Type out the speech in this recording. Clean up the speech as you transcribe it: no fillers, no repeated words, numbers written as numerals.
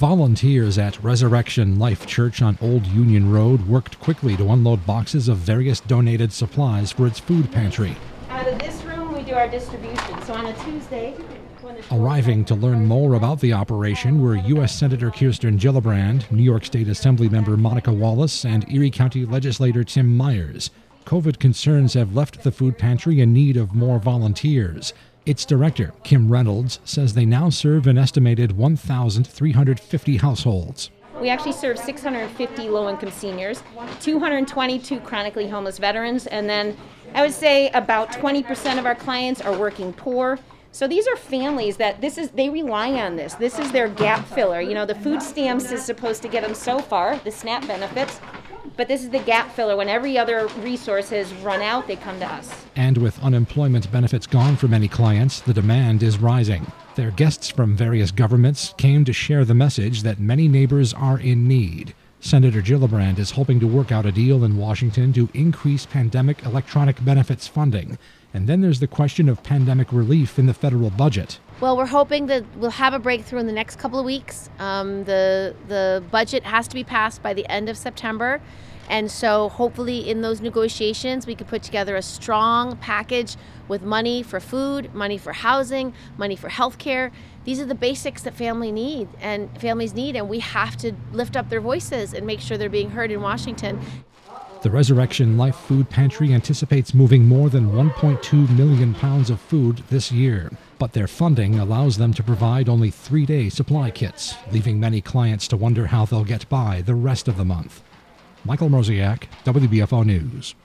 Volunteers at Resurrection Life Church on Old Union Road worked quickly to unload boxes of various donated supplies for its food pantry. Out of this room, we do our distribution. So on a Tuesday... Arriving to learn more about the operation were U.S. Senator Kirsten Gillibrand, New York State Assembly member Monica Wallace, and Erie County Legislator Tim Myers. COVID concerns have left the food pantry in need of more volunteers. Its director, Kim Reynolds, says they now serve an estimated 1,350 households. We actually serve 650 low-income seniors, 222 chronically homeless veterans, and then I would say about 20% of our clients are working poor. So these are families that they rely on this. This is their gap filler. You know, the food stamps is supposed to get them so far, the SNAP benefits, but this is the gap filler. When every other resource has run out, they come to us. And with unemployment benefits gone for many clients, the demand is rising. Their guests from various governments came to share the message that many neighbors are in need. Senator Gillibrand is hoping to work out a deal in Washington to increase pandemic electronic benefits funding. And then there's the question of pandemic relief in the federal budget. Well, we're hoping that we'll have a breakthrough in the next couple of weeks. The budget has to be passed by the end of September. And so hopefully in those negotiations, we could put together a strong package with money for food, money for housing, money for health care. These are the basics that families need, and we have to lift up their voices and make sure they're being heard in Washington. The Resurrection Life Food Pantry anticipates moving more than 1.2 million pounds of food this year, but their funding allows them to provide only 3-day supply kits, leaving many clients to wonder how they'll get by the rest of the month. Michael Mrozek, WBFO News.